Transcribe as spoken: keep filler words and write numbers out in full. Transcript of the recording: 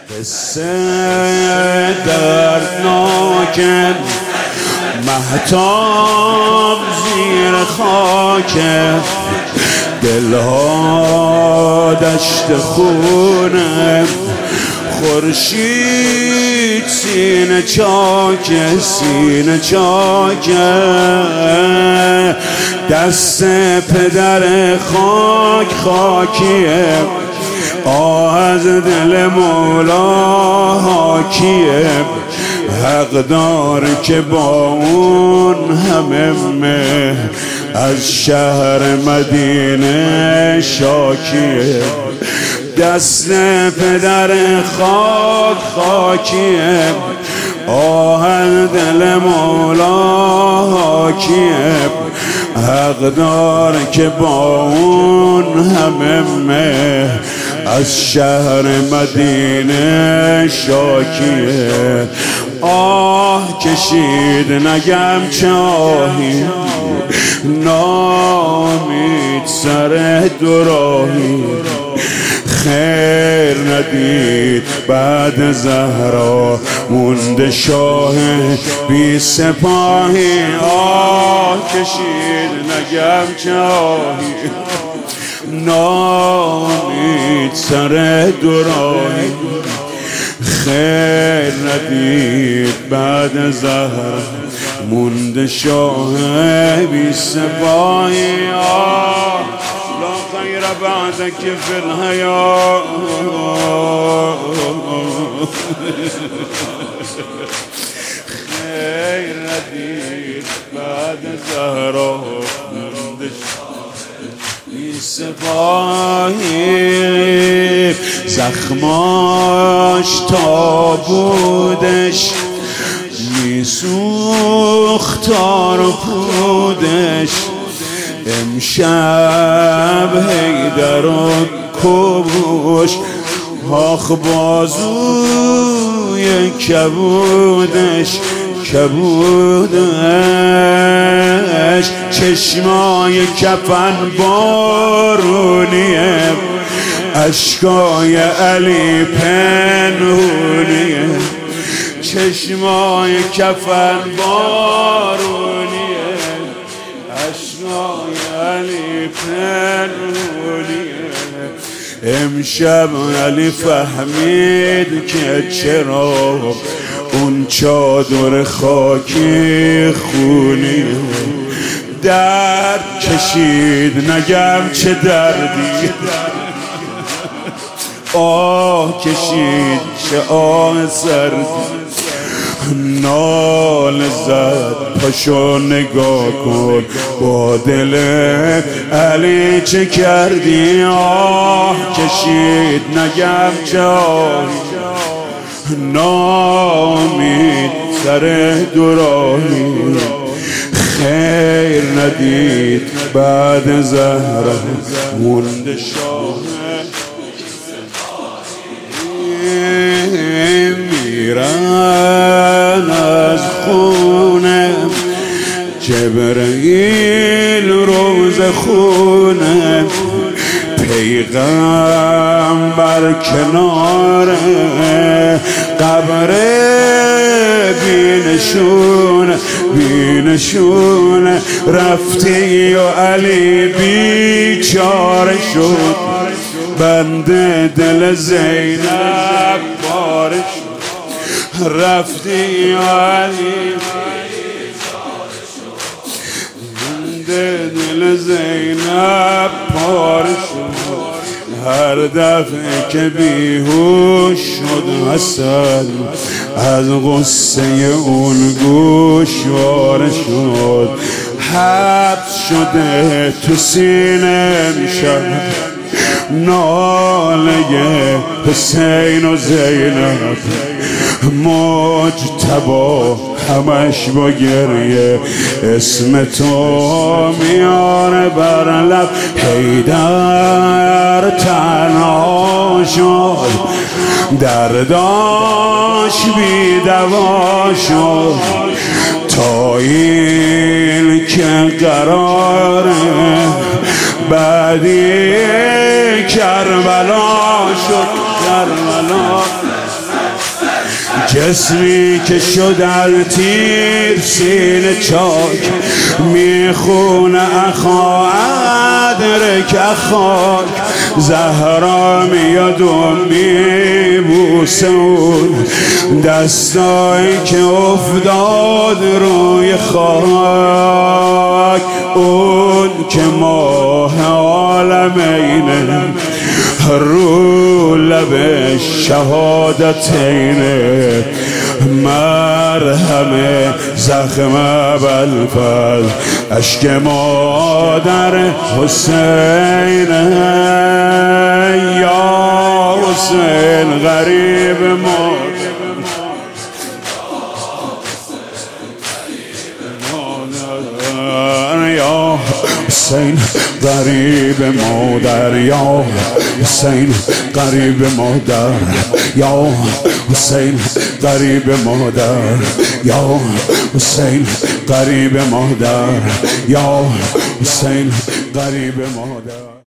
قصه دردناک مهتاب زیر خاک، دلها دشت خونه، خورشید سینه چاک، سینه چاک، دست پدر خاک خاکیه، آه از دل مولا حاکیه، حق دار که با اون همه از شهر مدینه شاکیه، دست پدر خاک خاکیه، آه از دل مولا حاکیه، حق دار که با اون همه از شهر مدینه شاکیه. آه کشید نگم چه آهی، نامید سر دوراهی، خیر ندید بعد زهرا، مونده شاه بی سپاهی. آه کشید نگم چه آهی، نامید سر دوراهی، خیر ندید بعد زهر، مونده شاه بی سپاهی. آه لا خیر بعدک فی الحیاة، خیر ندید بعد زهرا، مونده بی سپاهی. زخماش تا بودش میسوخت تار و پودش، امشب حیدر و کبوش، آخ بازوی کبودش کبودش، چشمای کفن بارونیه، اشکای علی پنهونیه، چشمای کفن بارونیه، اشکای علی پنهونیه. امشب علی فهمید که چرا اون چادر خاکی خونیه، درد کشید نگم چه دردی، آه کشید چه آه سردی، نال زد پاشو نگاه کن با دل علی چه کردی. آه کشید نگم چه آهی، نامید سر دوراهی، خیر ندید بعد زهره، مونده شاه میرن از خونه، جبرئیل روز خونه، پیغمبر کنار قبر بینشون بینشون، رفتی و علی بیچاره شد، بنده دل زینب باره شد، رفتی و علی بیچاره شد، بنده دل زینب باره شد. هر دفعه که بیهوش شد حسن، از غصه اون گوشواره شد، حبس شده تو سینه امشب، ناله حسین و زینب، مجتبی همش با گریه اسم تو میاره بر لب، حیدر تنها شد، درداش بی دوا شد، تا این که قراره بعدی کربلا شد، کربلا جسمی که شد تیر سینه چاک میخونه اخا ادرک اخاک زهرا میاد و میبوسه اون دستایی که افتاد روی خاک اون که ماه عالمینه رو لب شهادتینه مرهم زخم بلفل اشک مادر حسینه یا حسین غریب مادر یا حسین غریب مادر یا حسین غریب مادر یا حسین غریب مادر یا حسین غریب مادر یا حسین غریب مادر